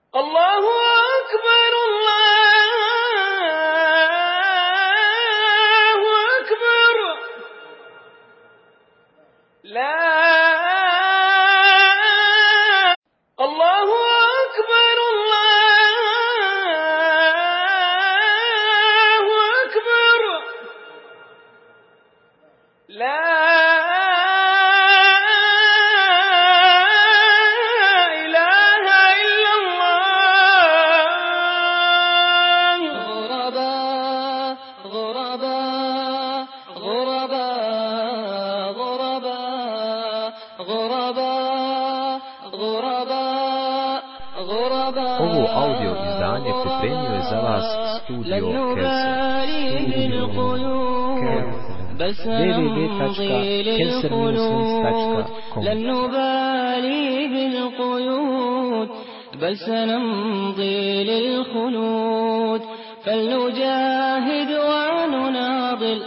Allahu akbar, Allahu akbar, la Allahu akbar, Allahu akbar, la Ovo audio izdanje pripremio je za vas studio www.cancer-news.com. لن نبالي بالقيود بل سنمضي للخلود فلنجاهد ونناضل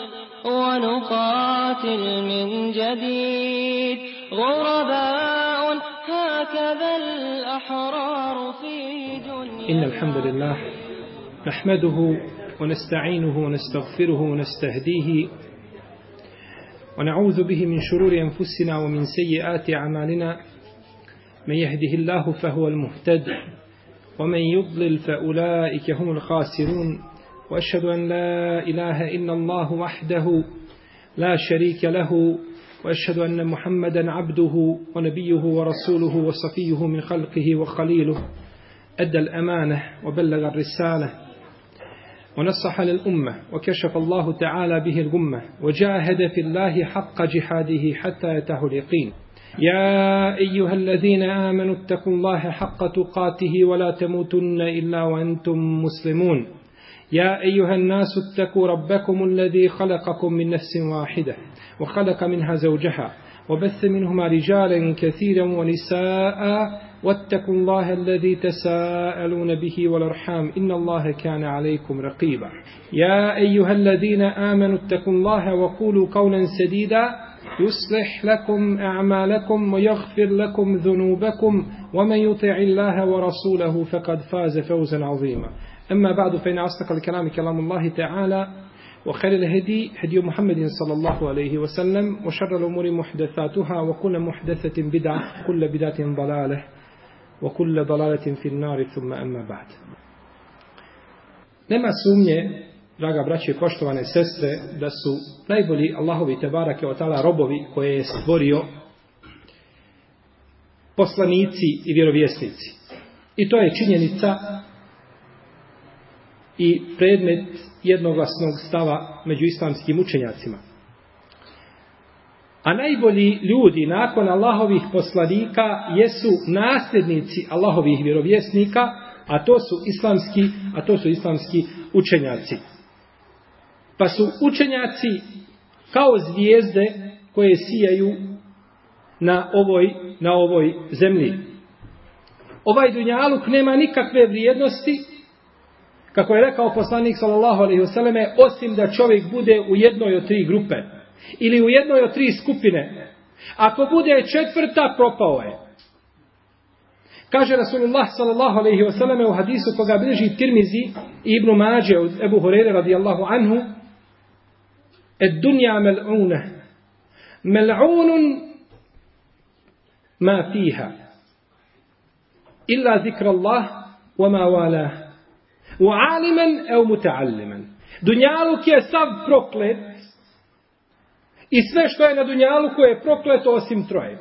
ونقاتل من جديد غرباء هكذا الأحرار في دنيا. إن الحمد لله نحمده ونستعينه ونستغفره ونستهديه ونعوذ به من شرور أنفسنا ومن سيئات أعمالنا من يهده الله فهو المهتد ومن يضلل فأولئك هم الخاسرون وأشهد أن لا إله إلا الله وحده لا شريك له وأشهد أن محمدا عبده ونبيه ورسوله وصفيه من خلقه وخليله أدى الأمانة وبلغ الرسالة ونصح للأمة وكشف الله تعالى به الغمة وجاهد في الله حق جهاده حتى أتاه اليقين. يا أيها الذين آمنوا اتقوا الله حق تقاته ولا تموتن إلا وأنتم مسلمون. يا أيها الناس اتقوا ربكم الذي خلقكم من نفس واحدة وخلق منها زوجها وبث منهما رجالا كثيرا ونساء واتقوا الله الذي تساءلون به والأرحام إن الله كان عليكم رقيبا. يا أيها الذين آمنوا اتقوا الله وقولوا قولا سديدا يصلح لكم أعمالكم ويغفر لكم ذنوبكم ومن يطع الله ورسوله فقد فاز فوزا عظيما. أما بعد فإن أصدق الكلام كلام الله تعالى وخير الهدي هدي محمد صلى الله عليه وسلم وشر الأمور محدثاتها وكل محدثة بدعة كل بدعة ضلالة وكل ضلالة في النار ثم أما بعد. Nema sumnje, draga braće i poštovane sestre, da su najbolji Allahovi tebarake o ta'ala robovi koje je stvorio poslanici i vjerovjesnici. I to je činjenica i predmet jednoglasnog stava među islamskim učenjacima. A najbolji ljudi nakon Allahovih poslanika jesu nasljednici Allahovih vjerovjesnika, a to su islamski učenjaci. Pa su učenjaci kao zvijezde koje sijaju na ovoj zemlji. Ovaj dunjaluk nema nikakve vrijednosti, kako je rekao poslanik sallallahu alejhi ve selleme, osim da čovjek bude u jednoj od tri grupe ili u jednoj od tri skupine. Ako bude četvrta, propao je. Kaže Rasulullah sallallahu alejhi ve selleme u hadisu koga bilježi Tirmizi i Ibn Mađe od Ebu Hurajre radijallahu anhu: "Ed-dunja mel'una, mel'unun ma fiha, illa zikrallah wa ma walah, wa aliman aw muta'alliman." Dunjaluk je sav proklet i sve što je na dunjaluku je prokleto osim troje.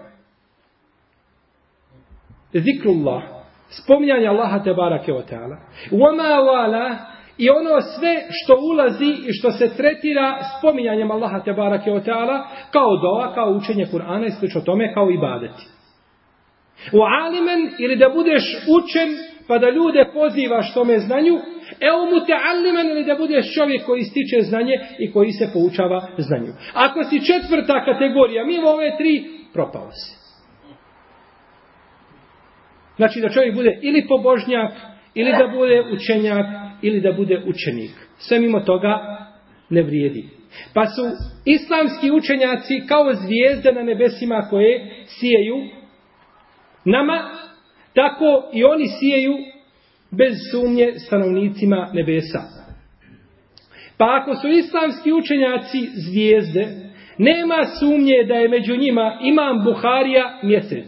Zikrullah, spominjanje Allaha tebarake ve taala, wa ma walah, i ono sve što ulazi i što se tretira spominjanjem Allaha tebarake ve taala, kao dova, kao učenje Kur'ana i slično tome, kao ibadeti. Wa aliman, ili da budeš učen pa da ljude pozivaš tome znanju, muta'alliman, ili da budeš čovjek koji stiče znanje i koji se poučava znanju. Ako si četvrta kategorija, mimo ove tri, propao si. Znači da čovjek bude ili pobožnjak, ili da bude učenjak, ili da bude učenik. Sve mimo toga ne vrijedi. Pa su islamski učenjaci kao zvijezde na nebesima koje sijeju nama, tako i oni sijeju bez sumnje stanovnicima nebesa. Pa ako su islamski učenjaci zvijezde, nema sumnje da je među njima imam Buharija mjesec.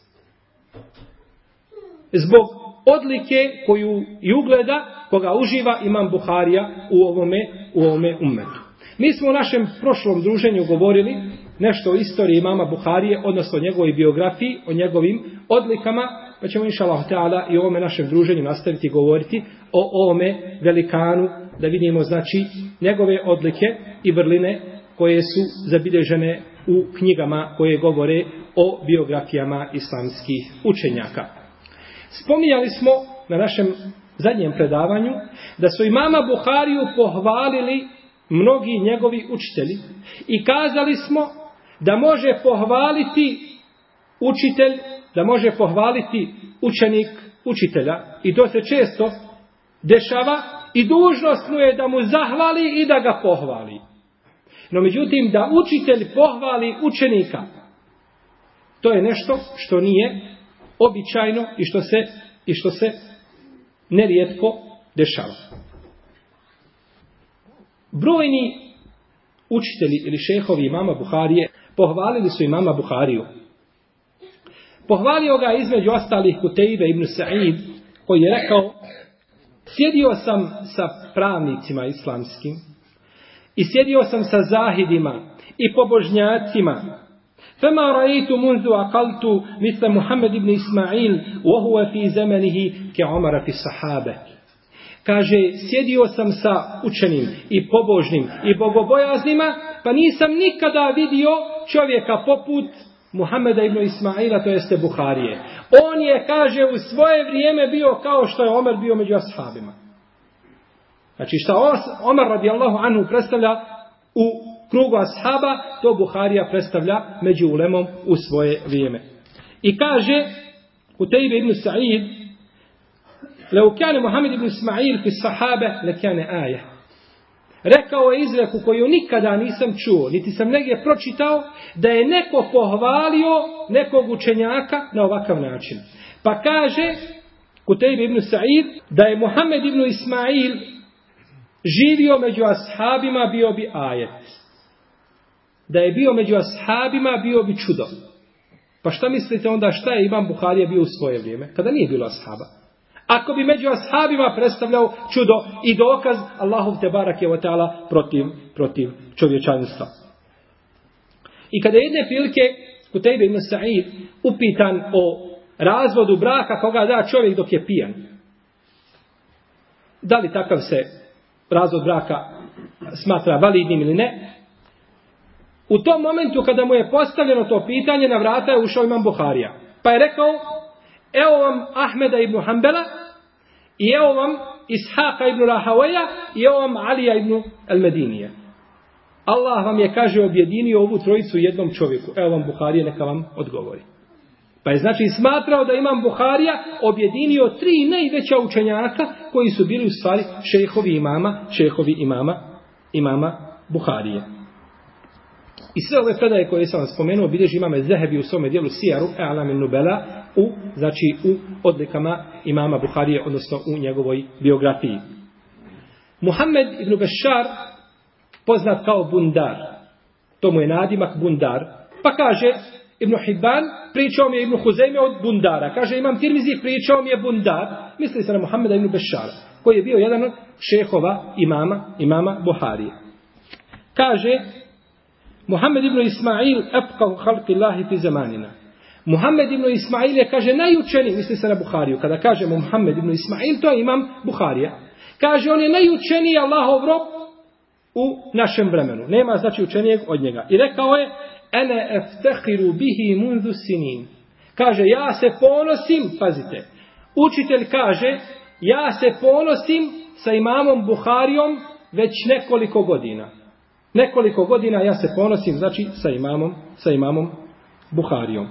Zbog odlike koju i ugleda koga uživa imam Buharija u ovome ummetu. Mi smo u našem prošlom druženju govorili nešto o istoriji imama Buharije, odnosno o njegovoj biografiji, o njegovim odlikama, pa ćemo inšallah ta'ala i o ovome našem druženju nastaviti govoriti o ovome velikanu, da vidimo znači njegove odlike i vrline koje su zabilježene u knjigama koje govore o biografijama islamskih učenjaka. Spominjali smo na našem zadnjem predavanju da su imama Buhariju pohvalili mnogi njegovi učitelji i kazali smo da može pohvaliti učitelj, da može pohvaliti učenik učitelja i to se često dešava i dužnost mu je da mu zahvali i da ga pohvali. No međutim da učitelj pohvali učenika, to je nešto što nije običajno i što se nerijetko dešava. Brojni učitelji ili šehovi imama Buharije pohvalili su imama Buhariju. Pohvalio ga između ostalih Kutejbe ibn Sa'id, koji je rekao: sjedio sam sa pravnicima islamskim i sjedio sam sa zahidima i pobožnjacima. فما رأيت منذ أقلت مثل محمد بن إسماعيل وهو في زمنه كعمر في الصحابة. Kaže, sjedio sam sa učenim i pobožnim i bogobojaznima, pa nisam nikada vidio čovjeka poput Muhameda ibn Ismaila, to jeste Buharije. On je, kaže, u svoje vrijeme bio kao što je Omer bio među ashabima. Znači, što Omer radijallahu anhu predstavlja u krugu ashaba, to Buharija predstavlja među ulemom u svoje vrijeme. I kaže Kutejbe ibn Sa'id: لو كان محمد بن إسماعيل في الصحابة لكان آية. Rekao je izreku koju nikada nisam čuo, niti sam negdje pročitao, da je neko pohvalio nekog učenjaka na ovakav način. Pa kaže Kutejbe ibn Sa'id da je Muhammed ibn Ismail živio među ashabima, bio bi ajet. Da je bio među ashabima, bio bi čudo. Pa šta mislite onda šta je imam Buharija bio u svoje vrijeme, kada nije bilo ashaba? Ako bi među ashabima predstavljao čudo i dokaz Allahov tebarak je wa ta'ala protiv čovječanstva. I kada jedne prilike Kutejbe ibn Sa'id upitan o razvodu braka koga da čovjek dok je pijan, da li takav se razvod braka smatra validnim ili ne, u tom momentu kada mu je postavljeno to pitanje, na vrata je ušao imam Buharija. Pa je rekao: evo vam Ahmeda ibn Hanbala i evo vam Ishaqa ibn Rahawaja i evo vam Alija ibn al-Medinija. Allah vam je, kaže, objedinio ovu trojicu jednom čovjeku. Evo vam Buharija, neka vam odgovori. Pa je znači smatrao da imam Buharija objedinio 3 najveća učenjaka koji su bili u stvari šejhovi imama Buharije. I sve ove predaje koje sam vam spomenuo bilježi imam Zehebi u svome dijelu Sijaru A'lam Nubela, u odlikama imama Buharije, odnosno u njegovoj biografiji. Muhammed ibn Bešar, poznat kao Bundar, to mu je nadimak Bundar, pa kaže Ibn Hibban, pričao mi je Ibn Huzeyme od Bundara, kaže imam Tirmizi, pričao mi je Bundar, misli se na Muhammeda ibn Bešara, koji je bio jedan od šehova imama Buharije. Kaže Muhammed ibn Ismail epkahu halki Allahi fi zamanina. Muhammed ibn Ismail je, kaže, najučeniji, misli se na Buhariju. Kada kažemo Muhammed ibn Ismail, to je imam Buharija. Kaže, on je najučeniji Allahov rob u našem vremenu. Nema znači učenijeg od njega. I rekao je: ene eftehiru bihi mundu sinin. Kaže, ja se ponosim, pazite, učitelj kaže, ja se ponosim sa imamom Buharijom već nekoliko godina. Nekoliko godina ja se ponosim, znači, sa imamom Buharijom.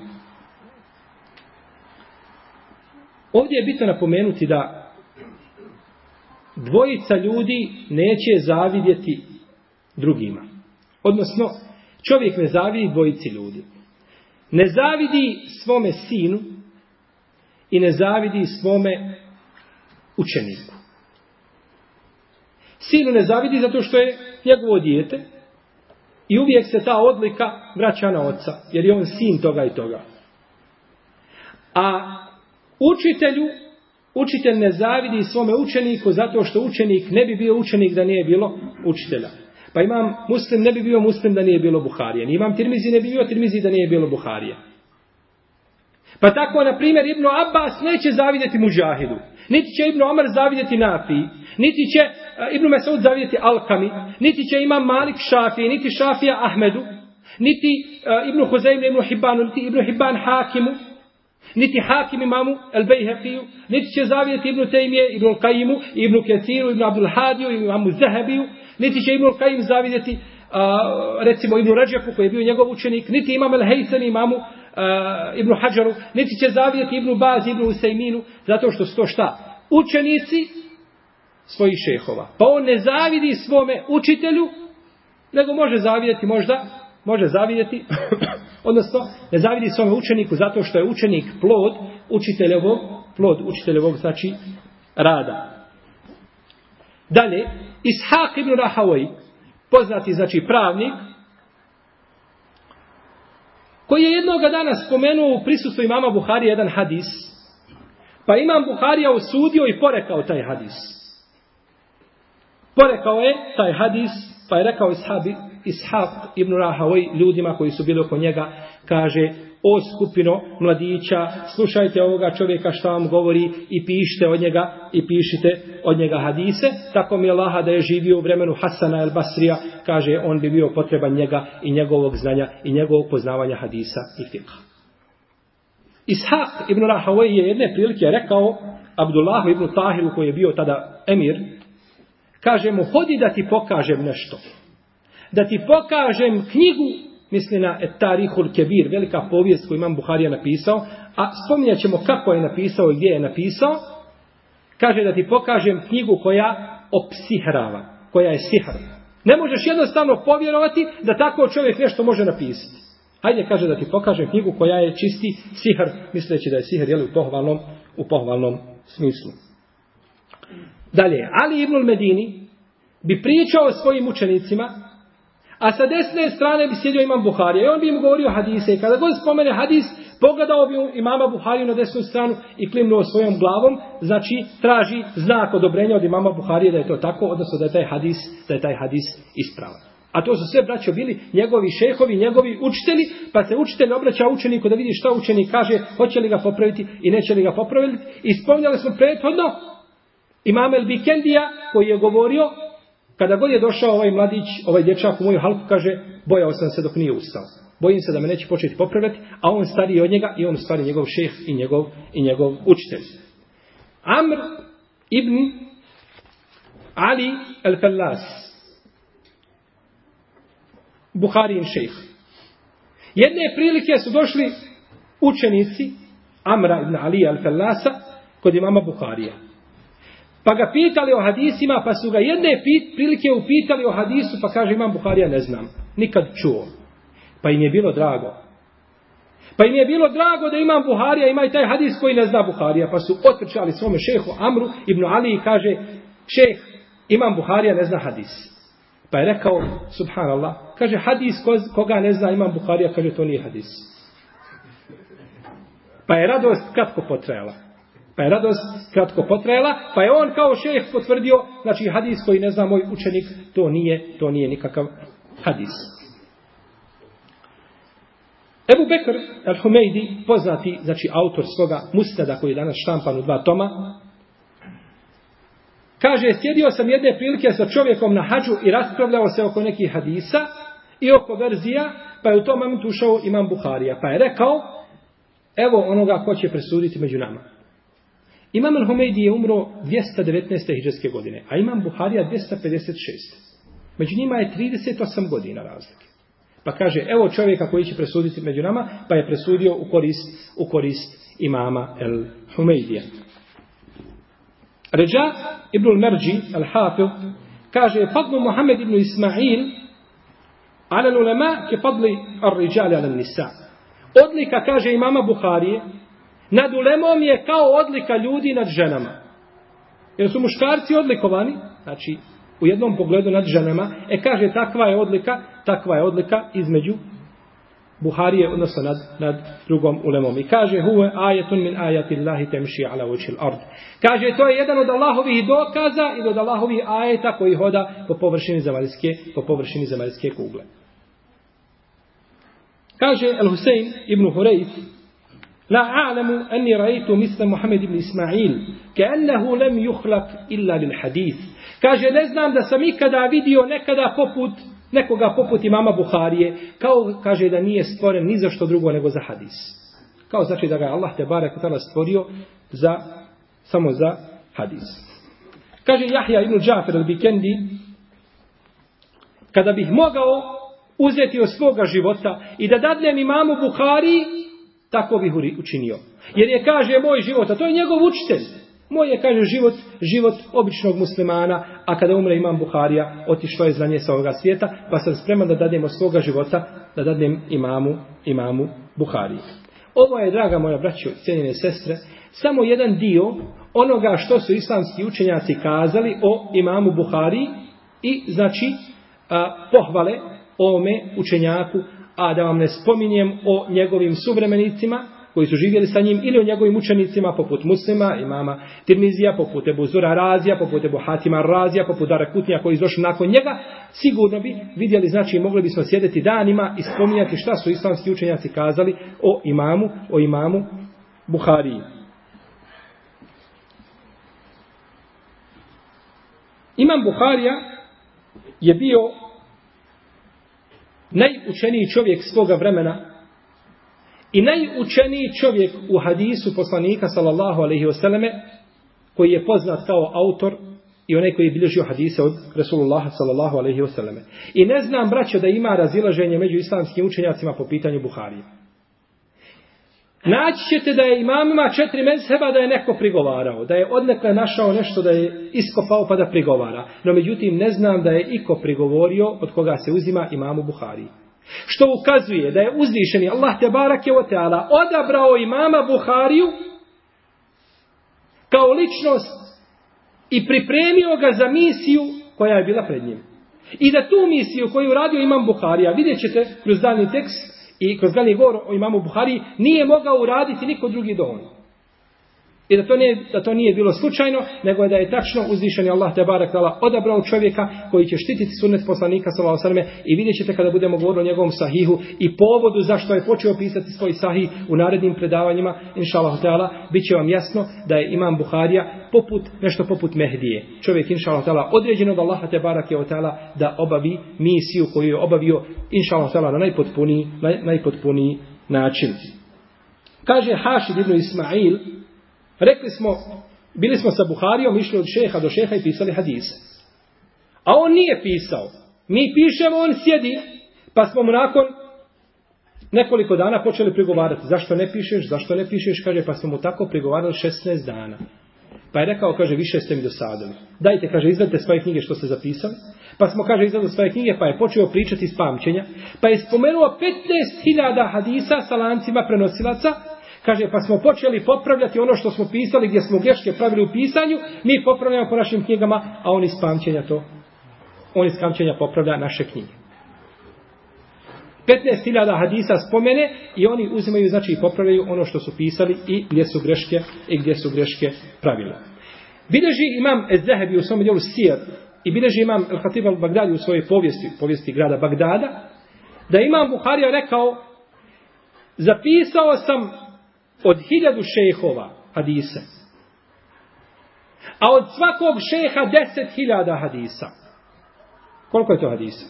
Ovdje je bitno napomenuti da dvojica ljudi neće zavidjeti drugima. Odnosno, čovjek ne zavidi dvojici ljudi. Ne zavidi svome sinu i ne zavidi svome učeniku. Sinu ne zavidi zato što je njegovo dijete i uvijek se ta odlika vraća na oca, jer je on sin toga i toga. A učitelj ne zavidi svome učeniku zato što učenik ne bi bio učenik da nije bilo učitelja. Pa imam Muslim ne bi bio Muslim da nije bilo Buharije. Imam Tirmizi ne bi bio Tirmizi da nije bilo Buharije. Pa tako, na primjer, Ibn Abbas neće zavidjeti Muđahidu. Niti će Ibn Omar zavidjeti Nafiji. Niti će Ibn Mesud zavidjeti Alkami. Niti će imam Malik Šafiji. Niti Šafija Ahmedu. Niti Ibn Huzaym Ibn Hibbanu. Niti Ibn Hibban Hakimu. Niti Hakim imamu El-Bejheqiju. Niti će zavidjeti Ibn Tejmije, Ibn Qajimu, Ibn Kethiru, Ibn Abdul Hadiju, imamu Zahabiju. Niti će Ibn Qajim zavidjeti recimo Ibn Rađaku koji je bio njegov učenik. Niti imam El-Hejsani imamu Ibn Hadžaru, niti će zavidjeti Ibn Baz, Ibn Usejminu, zato što su to šta? Učenici svojih šehova. Pa on ne zavidi svome učitelju, nego može zavidjeti, odnosno ne zavidi svome učeniku zato što je učenik plod učiteljevog znači rada. Dalje, Ishaq ibn Rahawaj, poznati znači pravnik, koji je jednoga dana spomenuo u prisustvu imama Buharije jedan hadis, pa imam Buharija osudio i porekao taj hadis. Porekao je taj hadis, pa je rekao Ishaq ibn Rahawaj ljudima koji su bili oko njega, kaže: o skupino mladića, slušajte ovoga čovjeka šta vam govori i pišite od njega hadise. Tako mi je Allaha da je živio u vremenu Hasana el Basrija, kaže, on bi bio potreban njega i njegovog znanja i njegovog poznavanja hadisa i fikha. Ishaq ibn Rahawaj je jedne prilike rekao Abdullahu ibn Tahiru, koji je bio tada emir, kaže mu: hodi da ti pokažem nešto. Da ti pokažem knjigu, misli na Tarihul Kebir, velika povijest koju imam Buharija napisao, a spominjat ćemo kako je napisao i gdje je napisao. Kaže da ti pokažem knjigu koja opsihrava, koja je sihr. Ne možeš jednostavno povjerovati da tako čovjek nešto može napisati. Hajde, kaže da ti pokažem knjigu koja je čisti sihr, misleći da je sihr, jel, u pohvalnom smislu. Dalje, Ali ibn Medini bi pričao o svojim učenicima, a sa desne strane bi sjedio imam Buharija i on bi im govorio hadise. I kada god spomene hadis, pogledao bi imama Buhariju na desnu stranu i klimnuo svojom glavom, znači traži znak odobrenja od imama Buharije da je to tako, odnosno da je taj hadis ispravan. A to su sve, braćo, bili njegovi šehovi, njegovi učitelji, pa se učitelj obraća učeniku da vidi šta učenik kaže, hoće li ga popraviti i neće li ga popraviti. I spominjali smo prethodno imam El-Bikendija koji je govorio, kada god je došao ovaj mladić, ovaj dječak u moju halku, kaže: bojao sam se dok nije ustao. Bojim se da me neće početi popravljati, a on stariji od njega i on stvari njegov šejh i njegov učitelj. Amr ibn Ali al-Fallas, Buharijin šejh. Jedne prilike su došli učenici Amra ibn Ali al-Fallasa kod imama Buharija. Pa ga pitali o hadisima, pa su ga jedne prilike upitali o hadisu, pa kaže: imam Buharija ne znam, nikad čuo. Pa im je bilo drago. Da imam Buharija ima i taj hadis koji ne zna Buharija, pa su otrčali svome šehu Amru ibn Ali i kaže: šeh, imam Buharija ne zna hadis. Pa je rekao: subhanallah, kaže, hadis koga ne zna imam Buharija, kaže, to nije hadis. Pa je radost kratko potrajala, pa je on kao šejh potvrdio, znači hadis koji ne zna moj učenik, to nije nikakav hadis. Ebu Bekr al-Humejdi, poznati, znači autor svoga Musneda koji je danas štampan u 2 toma, kaže: sjedio sam jedne prilike sa čovjekom na hadžu i raspravljao se oko nekih hadisa i oko verzija, pa je u tom momentu ušao imam Buharija, pa je rekao: evo onoga ko će presuditi među nama. Imam al-Humejdi je umro 219. hidžretske godine, a imam Buharija 256. Među njima je 38 godina razlike. Pa kaže: evo čovjeka koji će presuditi među nama, pa je presudio u korist imama al-Humejdija. Ređa ibn al-Merđi al-Hafid kaže: fadlu Muhammed ibn Ismail ala l'ulema ke fadli ar-riđali ala nisa. Odlika, kaže imama Buharije, nad ulemom je kao odlika ljudi nad ženama. Jer su muškarci odlikovani, znači u jednom pogledu nad ženama, kaže takva je odlika između Buharije, odnosno nad drugom ulemom. I kaže, huve ajetun min ajati Allahi temši ala vajhil ard. Kaže, to je jedan od Allahovih dokaza i od Allahovih ajeta koji hoda po površini zemaljske kugle. Kaže Al-Husein ibn Hureyth, la a'lamu anni ra'aytu misla Muhammed ibn Ismail, ka'annahu lam yukhlaq illa lil hadith. Kaže, ne znam da sam ikada vidio nekoga poput imama Buharije, kaže da nije stvoren ni za što drugo nego za hadis. Kao znači da ga Allah te barek ta'ala stvorio samo za hadis. Kaže Jahja ibn Džafer al-Bikendi, kada bih mogao uzeti od svoga života i da dadnem imamu Buhariji, tako bih učinio. Jer je, kaže, moj život, a to je njegov učitelj. Moj je, kaže, život običnog muslimana, a kada umre imam Buharija, otišlo je znanje sa ovoga svijeta, pa sam spreman da dadnem od svoga života, da dadnem imamu Buhariji. Ovo je, draga moja braćo, cijenjene sestre, samo jedan dio onoga što su islamski učenjaci kazali o imamu Buhariji i, znači, pohvale ovome učenjaku, a da vam ne spominjem o njegovim suvremenicima koji su živjeli sa njim, ili o njegovim učenicima poput Muslima, imama Tirmizija, poput Ebu Zura Razija, poput Ebu Hatima Razija, poput Darakutnija koji izdošli nakon njega, sigurno bi vidjeli, znači mogli bismo sjedeti danima i spominjati šta su islamski učenjaci kazali o imamu Buhariji. Imam Buharija je bio najučeniji čovjek svoga vremena i najučeniji čovjek u hadisu poslanika sallallahu alejhi ve selleme, koji je poznat kao autor i onaj koji je bilježio hadise od Resulullaha sallallahu alejhi ve selleme. I ne znam, braćo, da ima razilaženje među islamskim učenjacima po pitanju Buharije. Naći ćete da je imamima 4 mezheba da je neko prigovarao, da je odnekle našao nešto da je iskopao pa da prigovara. No međutim ne znam da je iko prigovorio od koga se uzima imamu Buhariji. Što ukazuje da je uzvišeni Allah te barake ve taala odabrao imama Buhariju kao ličnost i pripremio ga za misiju koja je bila pred njim. I da tu misiju koju radio imam Buharija, vidjet ćete kroz daljnji tekst i kroz daljnji govor o imamu Buhariji, nije mogao uraditi niko drugi do on. I da to nije bilo slučajno, nego je da je tačno uzvišeni Allah te barek ta'ala odabrao čovjeka koji će štititi sunnet poslanika sallallahu alejhi ve selleme. I vidjet ćete kada budemo govorili o njegovom sahihu i povodu zašto je počeo pisati svoj sahih u narednim predavanjima, inšallah ta'ala, bit će vam jasno da je imam Buharija nešto poput Mehdije. Čovjek, inšallah ta'ala, određen od Allaha te barek ta'ala da obavi misiju koju je obavio, inšallah ta'ala, na najpotpuniji način. Kaže Hašid ibn Ismail, rekli smo, bili smo sa Buharijom, išli od šeha do šeha i pisali hadise. A on nije pisao. Mi pišemo, on sjedi, pa smo mu nakon nekoliko dana počeli prigovarati. Zašto ne pišeš? Kaže, pa smo mu tako prigovarali 16 dana. Pa je rekao, kaže, više ste mi dosadili. Dajte, kaže, izvedite svoje knjige što ste zapisali. Pa smo, kaže, izvedili svoje knjige, pa je počeo pričati iz pamćenja. Pa je spomenuo 15.000 hadisa sa lancima prenosilaca. Kaže, pa smo počeli popravljati ono što smo pisali, gdje smo greške pravili u pisanju, mi popravljamo po našim knjigama, a on iz pamćenja popravlja naše knjige. 15.000 hadisa spomene i oni uzimaju, znači i popravljaju ono što su pisali i gdje su greške pravili. Bileži imam Ez-Zahebi u svom djelu Sijar i bileži imam El-Hatib al-Bagdadi u svojoj povijesti grada Bagdada, da imam Buharija rekao, zapisao sam od 1000 šejhova hadise, a od svakog šeha 10.000 hadisa. Koliko je to hadisa?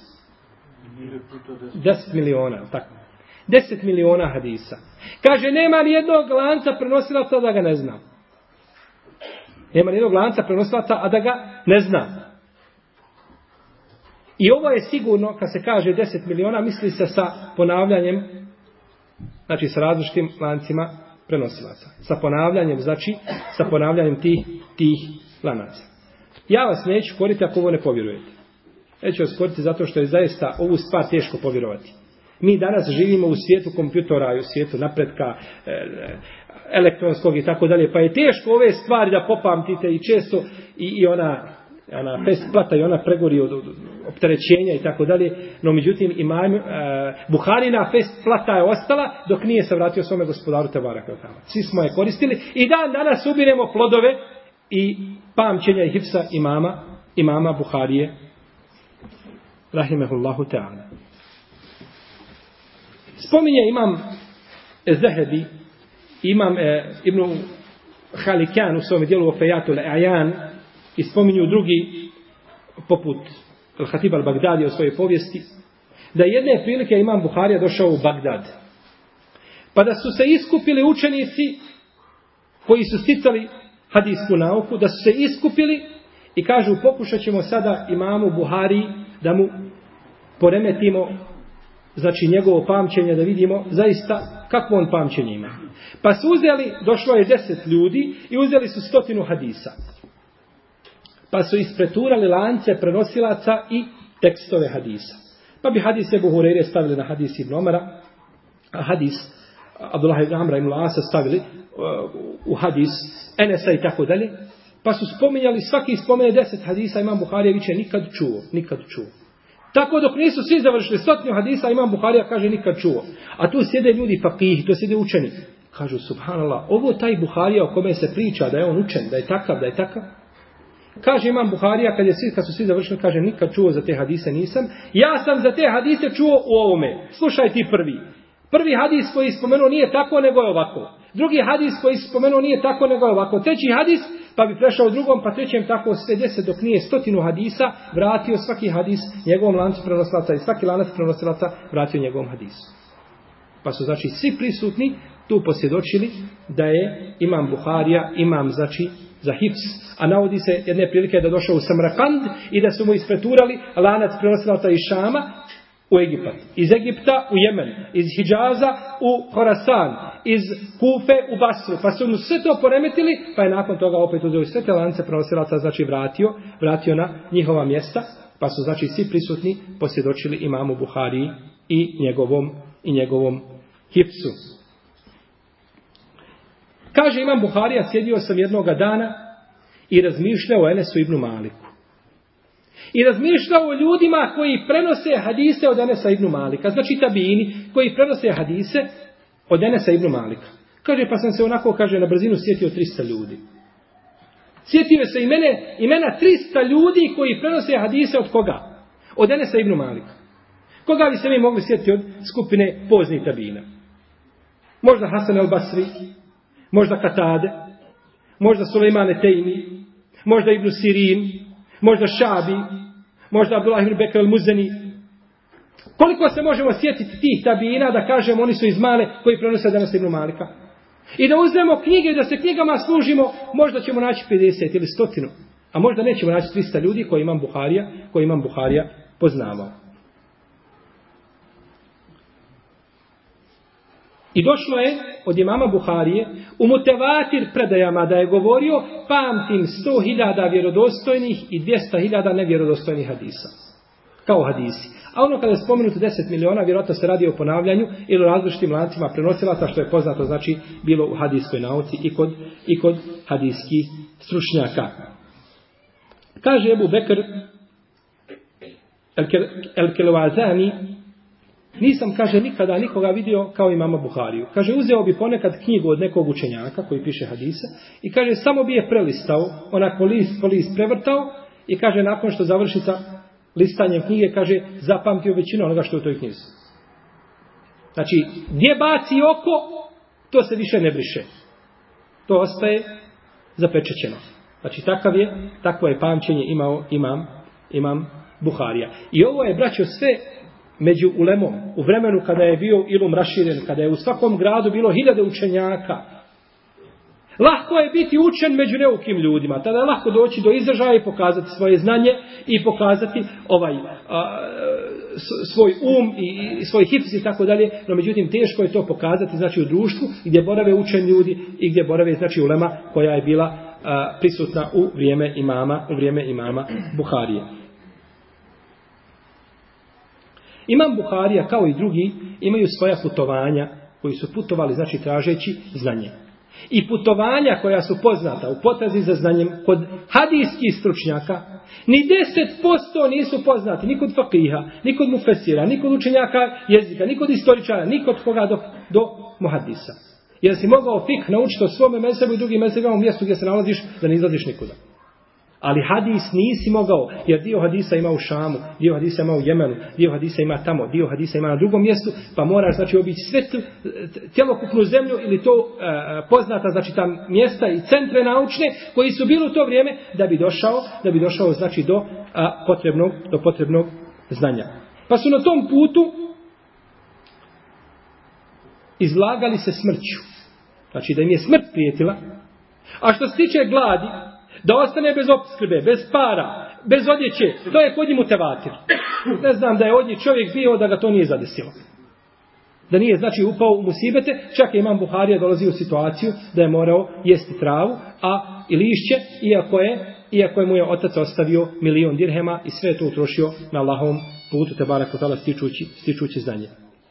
10 miliona, tako. 10 miliona hadisa. Kaže, nema ni jednog lanca prenosilaca da ga ne znam. Nema ni jednog lanca prenosilaca, a da ga ne znam. I ovo je sigurno, kad se kaže 10 miliona, misli se sa ponavljanjem, znači sa različitim lancima prenosilaca. Sa ponavljanjem tih lanaca. Ja vas neću koriti ako ovo ne povjerujete. Neću vas koriti zato što je zaista ovu stvar teško povjerovati. Mi danas živimo u svijetu kompjutora i u svijetu napretka elektronskog i tako dalje, pa je teško ove stvari da popamtite i često i ona fest plata i ona pregori od opterećenja i tako dalje, no međutim Buharina fest plata je ostala dok nije se vratio svome gospodaru Tebaraka ve Taala. Svi smo je koristili i dan danas ubiremo plodove i pamćenja i hifsa imama Buharije rahimehullahu ta'ala. Spominje imam Zahebi, imam Ibn Halikan u svom dijelu Ofejatul Ayan i spominju drugi poput Al-Hatib al-Bagdadi u svojoj povijesti, da jedne prilike imam Buharija došao u Bagdad. Pa da su se iskupili učenici koji su sticali hadijsku nauku, da su se iskupili i kažu pokušat ćemo sada imamu Buhariji da mu poremetimo znači njegovo pamćenje, da vidimo zaista kakvo on pamćenje ima. Pa su uzeli, došlo je 10 ljudi i uzeli su 100 hadisa. Pa su ispreturali lance prenosilaca i tekstove hadisa. Pa bi hadis Ebu Hureyre stavili na hadis Ibn Omara, a hadis Abdullah ibn Amra ibn Asa stavili u hadis Enesa i tako dalje. Pa su spominjali, svaki spomene 10 hadisa imam Buharija više nikad čuo. Tako dok nisu svi završili 100 hadisa, imam Buharija kaže nikad čuo. A tu sjede ljudi fakih, tu sjede učeni. Kažu subhanallah, ovo taj Buharija o kome se priča da je on učen, da je takav. Kaže imam Buharija kad su svi završili, kaže nikad čuo za te hadise nisam. Ja sam za te hadise čuo u ovome. Slušaj ti prvi. Prvi hadis koji spomenuo nije tako nego je ovako. Drugi hadis koji spomenuo nije tako nego je ovako. Treći hadis pa bi prešao u drugom pa trećem tako sve 10 dok nije 100 hadisa vratio svaki hadis njegovom lancu prenosilaca i svaki lanac prenosilaca vratio njegovom hadisu. Pa su znači svi prisutni tu posvjedočili da je imam Buharija imam znači za hifz, a navodi se jedne prilike da došao u Samarkand i da su mu ispreturali lanac prenosilaca iz Šama u Egipat, iz Egipta u Jemen, iz Hidžaza u Horasan, iz Kufe u Basru, pa su mu sve to poremetili, pa je nakon toga opet uzeo sve te lance prenosilaca, znači vratio na njihova mjesta, pa su znači svi prisutni posvjedočili imamu Buhariji i njegovom hifsu. Kaže imam Buharija, sjedio sam jednoga dana i razmišljao o Enesu ibn Maliku. I razmišljao o ljudima koji prenose hadise od Enesa ibn Malika. Znači tabini koji prenose hadise od Enesa ibn Malika. Kaže pa sam se onako, kaže, na brzinu sjetio 300 ljudi. Sjetio se imena 300 ljudi koji prenose hadise od koga? Od Enesa ibn Malika. Koga bi se mi mogli sjetiti od skupine poznih tabina? Možda Hasan el-Basri, možda Katade, možda Sulejmane Tejmi, možda Ibn Sirin, možda Šabi, možda Abdullah ibn Bekr al-Muzani. Koliko se možemo sjetiti tih tabina da kažemo oni su iz Male koji prenose danas ibn Malika? I da uzmemo knjige i da se knjigama služimo, možda ćemo naći 50 ili 100, a možda nećemo naći 300 ljudi koji imam Buharija poznavao. I došlo je od imama Buharije u mutevatir predajama da je govorio pamtim 100.000 vjerodostojnih i 200.000 nevjerodostojnih hadisa. Kao hadisi. A ono kada je spomenuto 10 miliona, vjerojatno se radi o ponavljanju ili o različitim lancima prenosilaca, što je poznato znači bilo u hadijskoj nauci i kod hadijskih stručnjaka. Kaže Ebu Bekr el-Kelwazani, nisam, kaže, nikada nikoga vidio kao imama Buhariju. Kaže, uzeo bi ponekad knjigu od nekog učenjaka koji piše hadise i kaže, samo bi je prelistao, onako list po list prevrtao i kaže, nakon što završi sa listanjem knjige, kaže, zapamtio većinu onoga što je u toj knjizi. Znači, gdje baci oko, to se više ne briše. To ostaje zapečećeno. Znači, takvo je pamćenje imao imam Buharija. I ovo je, braćo, sve među ulemom, u vremenu kada je bio ilum raširen, kada je u svakom gradu bilo 1000 učenjaka. Lahko je biti učen među neukim ljudima, tada je lahko doći do izražaja i pokazati svoje znanje i pokazati svoj i svoj hifz i tako dalje, no međutim teško je to pokazati znači u društvu gdje borave učeni ljudi i gdje borave znači ulema koja je bila prisutna u vrijeme imama Buharije. Imam Buharija kao i drugi imaju svoja putovanja koji su putovali znači tražeći znanje. i putovanja koja su poznata u potrazi za znanjem kod hadijskih stručnjaka, ni 10% nisu poznati, ni kod fakiha, ni kod mufesira, ni kod učenjaka jezika, ni kod istoričara, ni kod koga do muhadisa. Jer si mogao fik naučiti o svome mesebu i drugim mesebima u mjestu gdje se nalaziš, da ne izlaziš nikuda. Ali hadis nisi mogao, jer dio hadisa ima u Šamu, dio hadisa ima u Jemenu, dio hadisa ima tamo, dio hadisa ima na drugom mjestu, pa moraš znači obići sve cjelokupnu zemlju ili to poznata, znači tam mjesta i centre naučne koji su bili u to vrijeme da bi došao znači do potrebnog znanja. Pa su na tom putu izlagali se smrću. Znači da im je smrt prijetila. A što se tiče gladi, da ostane bez opskrbe, bez para, bez odjeće, to je kod njih mutevatir. Ne znam da je od njih čovjek bio da ga to nije zadesilo. Da nije znači upao u musibete, čak je imam Buharija dolazi u situaciju da je morao jesti travu, i lišće, iako je mu je otac ostavio 1.000.000 dirhema i sve je to utrošio na Allahovom putu, te barak od tala stičući znanje.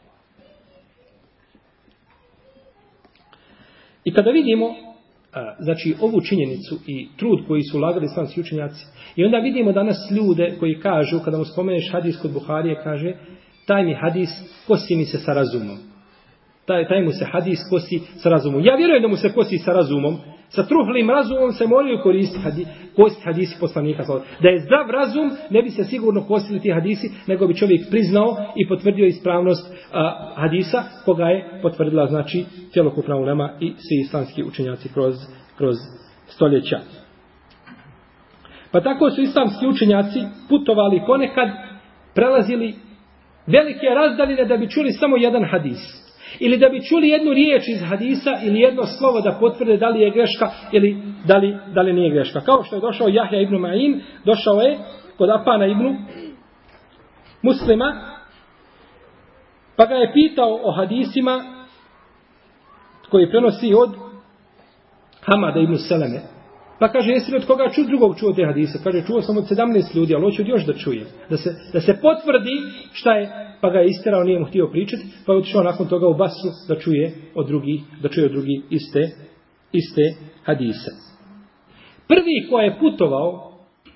I kada vidimo znači ovu činjenicu i trud koji su ulagali islamski učenjaci, i onda vidimo danas ljude koji kažu, kada mu spomeneš hadis kod Buharije, kaže, taj mi hadis kosi mi se sa razumom. Taj mu se hadis kosi sa razumom. Ja vjerujem da mu se kosi sa razumom. Sa truhlim razumom se moraju koristiti hadisi poslanika. Da je zdrav razum, ne bi se sigurno kosili ti hadisi, nego bi čovjek priznao i potvrdio ispravnost hadisa, koga je potvrdila znači cjelokupna ulema i svi islamski učenjaci kroz stoljeća. Pa tako su islamski učenjaci putovali ponekad, prelazili velike razdaljine da bi čuli samo jedan hadis. Ili da bi čuli jednu riječ iz hadisa ili jedno slovo da potvrde da li je greška ili da li nije greška. Kao što je došao Jahja ibn Ma'in, došao je kod Apana ibn Muslima, pa ga je pitao o hadisima koji prenosi od Hamada ibn Seleme. Pa kaže, jesi li od koga drugog čuo te hadise? Kaže, čuo sam od 17 ljudi, ali hoću još da čujem. Da se potvrdi šta je, pa ga je istirao, nije mu htio pričati, pa je otišao nakon toga u Basru da čuje od drugih iste hadise. Prvi ko je putovao,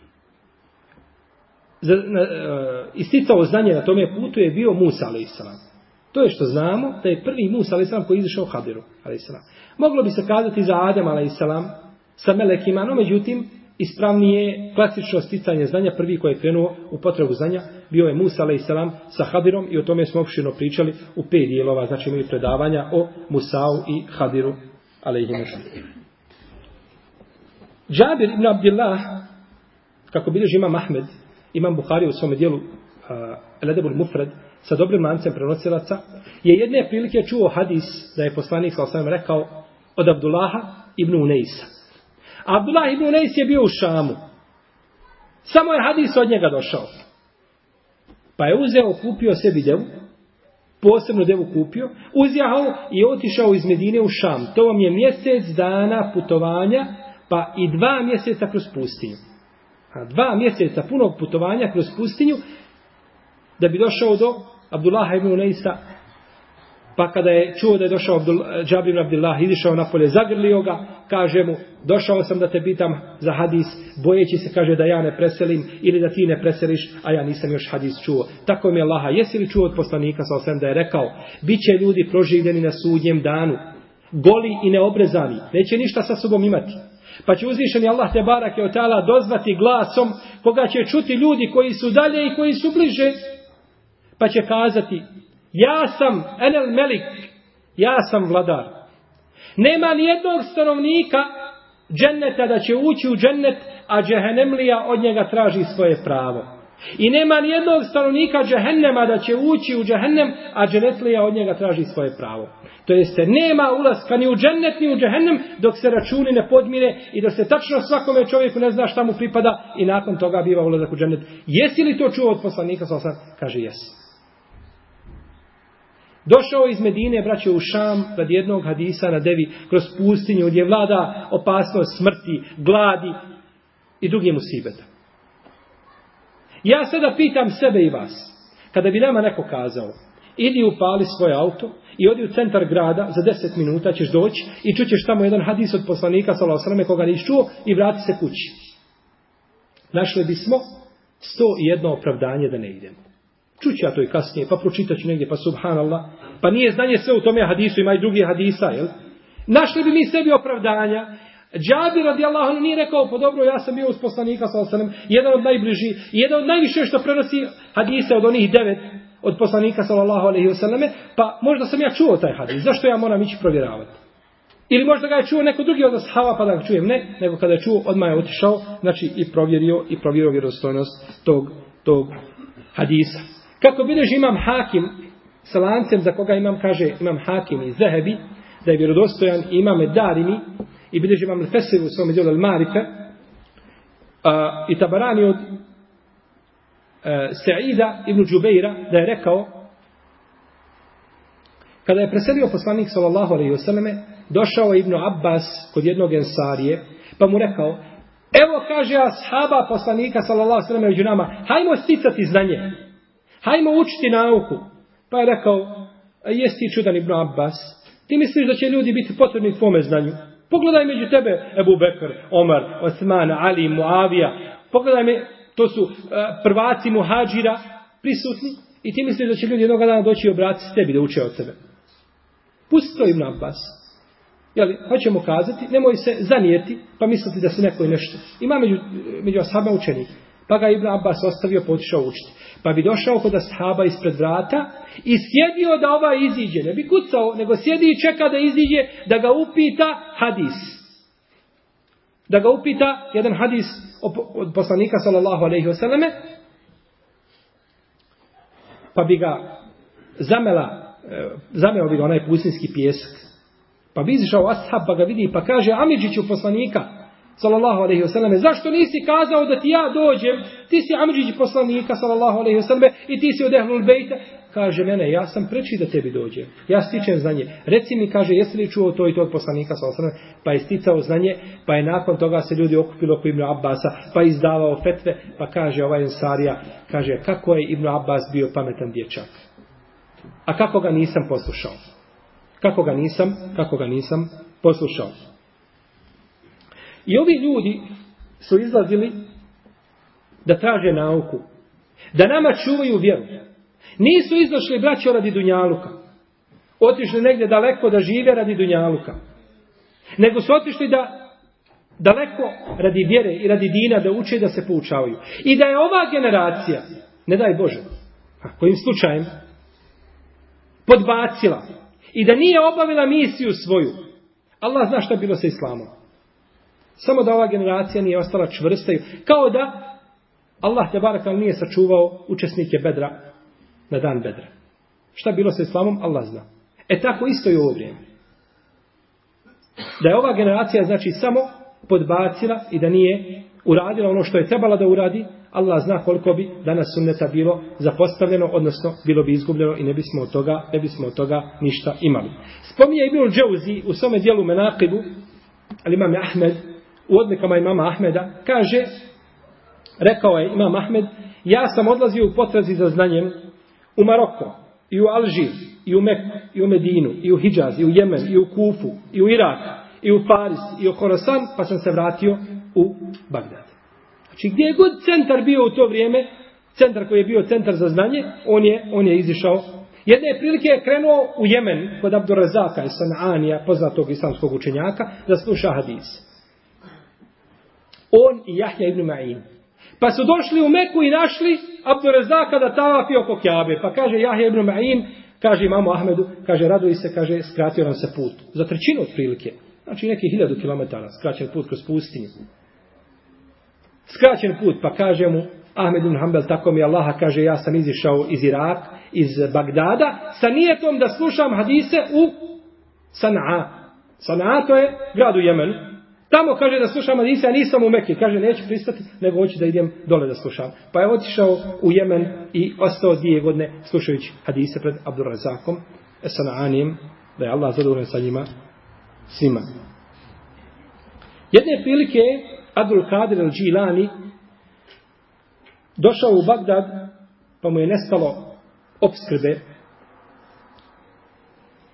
isticao znanje na tome putu je bio Musa a.s. To je što znamo, da je prvi Musa a.s. koji je izašao Hadiru a.s. Moglo bi se kazati za Adem a.s. sa melekima, no međutim, ispravnije klasično sticanje znanja, prvi koji je krenuo u potrebu znanja, bio je Musa a.s. sa Hadirom i o tome smo opširno pričali u 5 dijelova, znači imaju predavanja o Musau i Hadiru a.s. Džabir ibn Abdillah, kako bilježi imam Ahmed, imam Buhari u svome dijelu El-Edebul Mufrad, sa dobrim lancem prenosilaca, je jedne prilike čuo hadis da je poslanik s.a.v. rekao od Abdullaha ibn Uneisa. Abdullah ibn Uneis je bio u Šamu. Samo je hadis od njega došao. Pa je uzeo, kupio sebi devu, posebnu devu kupio, uzjahao i otišao iz Medine u Šam. To vam je mjesec dana putovanja, pa i 2 mjeseca kroz pustinju. 2 mjeseca punog putovanja kroz pustinju, da bi došao do Abdullaha ibn Uneisa. Pa kada je čuo da je došao Džabir ibn Abdillah, izišao napolje, zagrlio ga, kaže mu, došao sam da te pitam za hadis, bojeći se, kaže, da ja ne preselim ili da ti ne preseliš, a ja nisam još hadis čuo. Tako mi je Allaha, jesi li čuo od poslanika s.a.v. da je rekao, bit će ljudi proživljeni na sudnjem danu, goli i neobrezani, neće ništa sa sobom imati. Pa će uzvišeni Allah te barake od ta'ala dozvati glasom koga će čuti ljudi koji su dalje i koji su bliže. Pa će kazati, ja sam enel melik, ja sam vladar. Nema ni jednog stanovnika dženneta da će ući u džennet, a džehennemlija od njega traži svoje pravo. I nema ni jednog stanovnika džehennema da će ući u džehennem, a džennetlija od njega traži svoje pravo. To jeste, nema ulaska ni u džennet ni u džehennem dok se računi ne podmire i dok se tačno svakome čovjeku ne zna šta mu pripada i nakon toga biva ulazak u džennet. Jesi li to čuo od poslanika? Kaže jesi. Došao iz Medine, braće, u Šam radi jednog hadisa na devi kroz pustinju gdje vlada opasnost smrti, gladi i drugih musibeta. Ja sada pitam sebe i vas, kada bi nama neko kazao, idi upali svoje auto i odi u centar grada, za 10 minuta ćeš doći i čućeš tamo jedan hadis od poslanika sallallahu alejhi ve selleme koga nisi čuo i vrati se kući. Našli bismo 101 opravdanje da ne idemo. Čuću ja to i kasnije, pa pročitat ću negdje, pa subhanallah, pa nije znanje sve u tome hadisu, ima i drugi hadisa, jel? Našli bi mi sebi opravdanja. Džabir radijallahu anhu nije rekao, pa dobro, ja sam bio uz poslanika sallallahu alejhi ve sellem, jedan od najbližih, jedan od najviše što prenosi hadise od onih 9 od poslanika sallallahu alejhi ve selleme, pa možda sam ja čuo taj hadis, zašto ja moram ići provjeravati? Ili možda ga je čuo neko drugi od ashaba pa da ga čujem, ne, nego kada je čuo, odmah je otišao, znači i provjerio vjerodostojnost tog hadisa. Kako bilježi imam Hakim sa lancem za koga imam, kaže imam Hakim i Zehebi, da je vjerodostojan, imam Darimi i bilježi imam Al-Fesir u svom djelu Al-Marife i Tabarani od Sa'ida ibn Džubeira da je rekao, kada je preselio poslanik sallallahu alejhi ve selleme, došao je Ibn Abbas kod jednog ensarije, pa mu rekao, evo kaže ashaba poslanika sallallahu alejhi ve selleme među nama, hajmo sticati znanje, hajmo učiti nauku. Pa je rekao, jesi čudan Ibn Abbas, ti misliš da će ljudi biti potrebni tvome znanju? Pogledaj među tebe Ebu Bekr, Omar, Osman, Ali, Muavija, pogledaj me, to su prvaci muhadžira prisutni i ti misliš da će ljudi jednog dana doći i obratiti s tebi da uče od tebe. Pusti to Ibn Abbas. Jeli, hoćemo kazati, nemoj se zanijeti pa misliti da se neko i nešto. Ima među ashabima učenik. Pa ga Ibn Abbas ostavio, potišao učiti. Pa bi došao kod ashaba ispred vrata i sjedio da ova iziđe. Ne bi kucao, nego sjedi i čeka da iziđe, da ga upita hadis. Da ga upita jedan hadis od poslanika sallallahu alejhi ve selleme. Pa bi ga zameo bi ga onaj pustinski pjesak. Pa bi izišao ashab pa ga vidi pa kaže Amidžiću poslanika sallallahu alejhi ve selleme, zašto nisi kazao da ti ja dođem? Ti si Amidžić poslanika sallallahu alejhi ve selleme i ti si od Ehlul Bejta. Kaže mene, ja sam preči da tebi dođem. Ja stičem znanje. Reci mi, kaže, jesi li čuo to i to od poslanika sallallahu alejhi ve selleme? Pa je sticao znanje, pa je nakon toga se ljudi okupilo oko Ibn Abbasa, pa izdavao fetve, pa kaže ovaj ensarija, kaže kako je Ibn Abbas bio pametan dječak. A kako ga nisam poslušao? Kako ga nisam poslušao? I ovi ljudi su izlazili da traže nauku, da nama čuvaju vjeru. Nisu izašli braćo radi dunjaluka. Otišli negdje daleko da žive radi dunjaluka. Nego su otišli da daleko radi vjere i radi dina da uče i da se poučavaju. I da je ova generacija, ne daj Bože, kojim slučajem, podbacila i da nije obavila misiju svoju, Allah zna šta je bilo sa islamom. Samo da ova generacija nije ostala čvrsta, kao da Allah te barakal nije sačuvao učesnike Bedra na dan Bedra. Šta je bilo sa islamom, Allah zna. Tako isto i u ovo vrijeme. Da je ova generacija znači samo podbacila i da nije uradila ono što je trebala da uradi, Allah zna koliko bi danas sunneta bilo zapostavljeno, odnosno bilo bi izgubljeno i ne bismo od toga ništa imali. Spominje Ibnul Džauzi u svome dijelu Menaqibu, ali imam Ahmed, u odlikama imama Ahmeda, kaže, rekao je imam Ahmed, ja sam odlazio u potrazi za znanjem u Maroko, i u Alžir, i u Meku, i u Medinu, i u Hidžaz, i u Jemen, i u Kufu, i u Irak, i u Paris, i u Horasan, pa sam se vratio u Bagdad. Znači gdje je god centar bio u to vrijeme, centar koji je bio centar za znanje, on je izišao. Jedne prilike je krenuo u Jemen kod Abdurrazaka i Sananija, poznatog islamskog učenjaka, da sluša hadis. On i Jahja ibn Ma'in. Pa su došli u Meku i našli Abdurrazaka da tavafi oko Kjabe. Pa kaže Jahja ibn Ma'in, kaže imamu Ahmedu, kaže raduj se, kaže skratio nam se put. Za trećinu otprilike. Znači neki 1000 km skraćen put kroz pustinju. Skraćen put, pa kaže mu Ahmed ibn Hanbel, tako mi Allaha, kaže ja sam izišao iz Iraka, iz Bagdada, sa nijetom da slušam hadise u Sana'a. Sana'a to je grad u Jemenu. Tamo kaže da slušam hadise, a nisam u Mekki. Kaže neću pristati, nego hoću da idem dole da slušam. Pa je otišao u Jemen i ostao 2 godine slušajući hadise pred Abdurrazakom, Sana'anijem, da je Allah zadovoljan sa njima svima. Jedne prilike Abdul Kadir al-Džilani došao u Bagdad, pa mu je nestalo opskrbe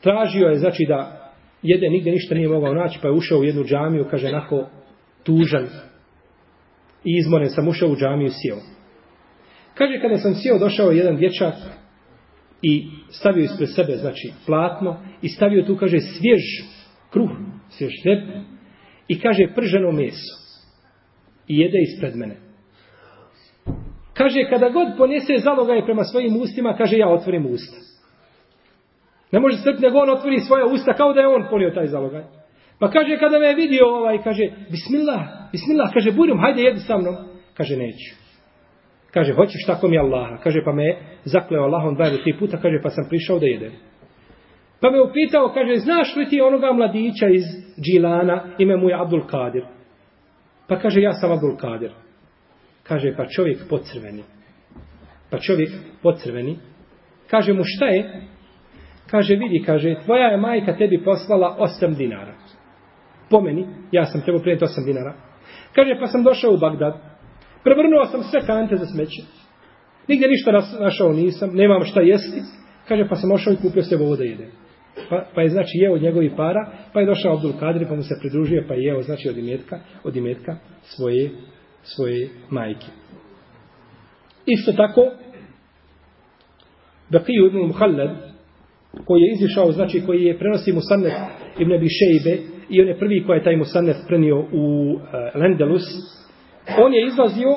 tražio je znači da jede, nigdje ništa nije mogao naći, pa je ušao u jednu džamiju, kaže onako tužan i izmoren sam, ušao u džamiju, sjeo. Kaže, kada sam sjeo, došao jedan dječak i stavio ispred sebe, znači, platno i stavio tu, kaže, svjež kruh, svjež hljeb i kaže, prženo meso i jede ispred mene. Kaže, kada god ponese zalogaj prema svojim ustima, kaže, ja otvorim usta. Ne može strpiti, nego on otvori svoja usta kao da je on ponio taj zalogaj. Pa kaže, kada me je vidio, kaže, bismillah, bismillah, kaže, budem, hajde jedi sa mnom. Kaže, neću. Kaže, hoćeš tako mi Allaha. Kaže, pa me je zakleo Allahom 2 ili 3 puta, kaže, pa sam prišao da jedem. Pa me upitao, kaže, znaš li ti onoga mladića iz Džilana, ime mu je Abdul Kadir? Pa kaže, ja sam Abdul Kadir. Kaže, pa čovjek pocrveni. Kaže mu, šta je? Kaže, vidi, kaže, tvoja je majka tebi poslala 8 dinara. Po meni, ja sam trebao prijeti 8 dinara. Kaže, pa sam došao u Bagdad. Prevrnuo sam sve kante za smeće. Nigdje ništa našao nisam, nemam šta jesti. Kaže, pa sam ošao i kupio se ovo da jedem. Pa je znači jeo od njegovih para, pa je došao Abdul Kadir, pa mu se pridružio, pa je jeo znači od imetka svoje majke. Isto tako, Baqiju ibn Muhallad, koji je izišao, znači koji je prenosi Musannef ibn Abi Šejbe, i on je prvi koji je taj Musannef prenio u Lendelus, on je izlazio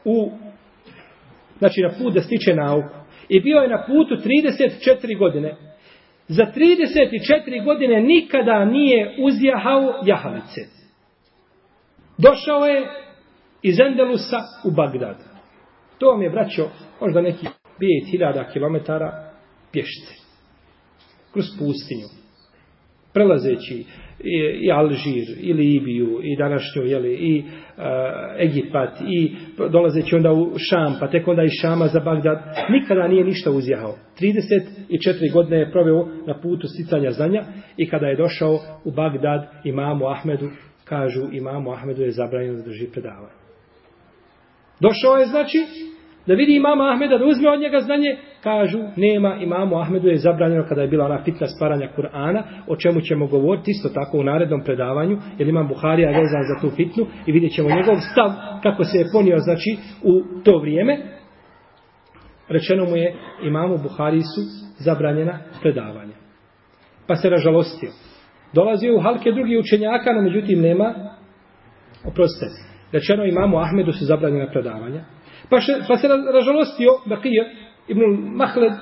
na put da stiče nauku. I bio je na putu 34 godine. Za 34 godine nikada nije uzjahao jahalice. Došao je iz Endelusa u Bagdad. To vam je, braćo, možda neki 5000 km pješce. Kroz pustinju. Prelazeći i Alžir, i Libiju, i današnju, i Egipat, i dolazeći onda u Šam, pa tek onda iz Šama za Bagdad, nikada nije ništa uzjahao. 34 godine je proveo na putu sticanja znanja i kada je došao u Bagdad imamu Ahmedu, kažu imamu Ahmedu je zabranjeno da drži predavanje. Došao je znači da vidi imama Ahmeda, da uzme od njega znanje, kažu nema, imamu Ahmedu je zabranjeno kada je bila ona fitna stvaranja Kur'ana, o čemu ćemo govoriti isto tako u narednom predavanju, jer imam Buharija vezan za tu fitnu i vidjet ćemo njegov stav kako se je ponio znači u to vrijeme. Rečeno mu je imamu Buhariji su zabranjena predavanja. Pa se ražalostio. Dolazio u halke drugih učenjaka, no međutim nema, oprostite, rečeno imamu Ahmedu su zabranjena predavanja. Pa se ražalostio Baqija ibn Mahled.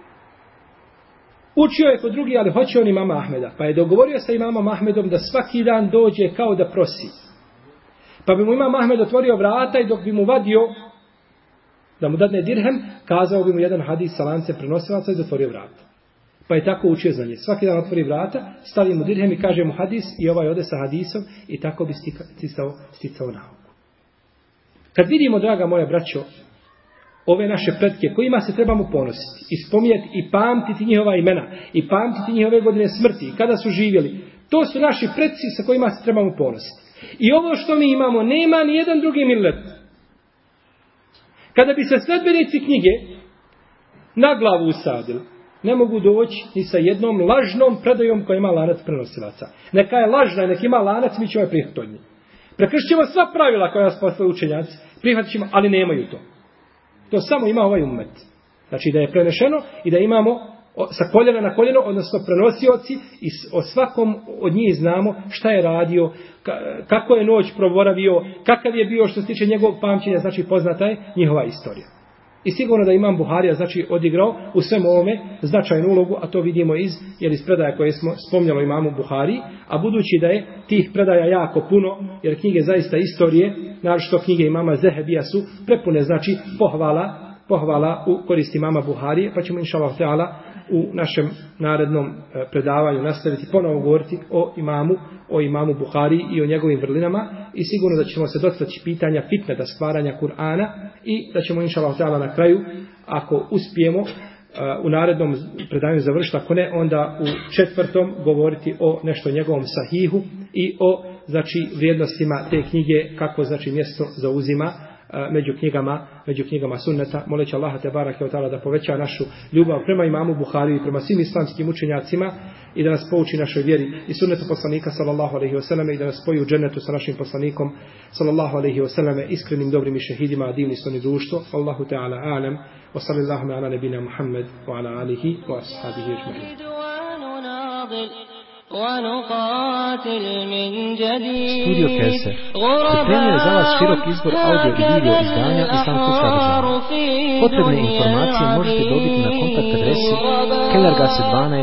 Učio je kod drugi, ali hoće on imama Ahmeda. Pa je dogovorio sa imamom Ahmedom da svaki dan dođe kao da prosi. Pa bi mu imam Ahmed otvorio vrata i dok bi mu vadio da mu dadne dirhem, kazao bi mu jedan hadis sa lance prenosilaca i zatvorio vrata. Pa je tako učio znanje. Svaki dan otvori vrata, stavi mu dirhem i kaže mu hadis i ovaj ode sa hadisom i tako bi sticao nauku. Kad vidimo, draga moja braćo, ove naše pretke kojima se trebamo ponositi i spominjati i pamtiti njihova imena i pamtiti njihove godine smrti i kada su živjeli, to su naši pretci sa kojima se trebamo ponositi. I ovo što mi imamo nema ni jedan drugi millet. Kada bi se sledbenici knjige na glavu usadili, ne mogu doći ni sa jednom lažnom predajom koja ima lanac prenosilaca. Neka je lažna i neka ima lanac, mi ćemo je prihvatiti od njih. Prekršit ćemo sva pravila koja nas postavili učenjaci, prihvatit ćemo, ali nemaju to. To samo ima ovaj ummet. Znači da je prenešeno i da imamo sa koljena na koljeno, odnosno prenosioci i o svakom od njih znamo šta je radio, kako je noć proboravio, kakav je bio što se tiče njegovog pamćenja, znači poznata je njihova istorija. I sigurno da imam Buharija znači odigrao u svemu ovome značajnu ulogu, a to vidimo iz predaja koje smo spomnjali imamu Buhariji, a budući da je tih predaja jako puno, jer knjige zaista istorije, naročito knjige imama Zehebija su prepune, znači pohvala u korist imama Buharije, pa ćemo inšallah teala u našem narednom predavanju nastaviti ponovo govoriti o imamu Buhariji i o njegovim vrlinama i sigurno da ćemo se dotaći pitanja fitneta stvaranja Kur'ana i da ćemo inšallah teala na kraju, ako uspijemo u narednom predavanju završiti, ako ne, onda u 4. govoriti o nešto njegovom sahihu i o znači vrijednostima te knjige, kako znači mjesto zauzima među knjigama sunneta, moleći Allaha te barake ve taala da poveća našu ljubav prema imamu Buhariju i prema svim islamskim učenjacima i da nas pouči našoj vjeri i sunnetu poslanika sallallahu alejhi ve selleme i da nas spoji u džennetu sa našim poslanikom sallallahu alejhi ve selleme, iskrenim dobrim i šehidima, divni sunni društvo. Allahu ta'ala a'lam wa sallallahu ala nabina Muhammad wa ala alihi wa ashabihi ajma'in. Studio Kese pripremio je za vas širok izbor audio i video izdanja islamskog sadržaja. Potrebne informacije možete dobiti na kontakt adresi Kellergasse 12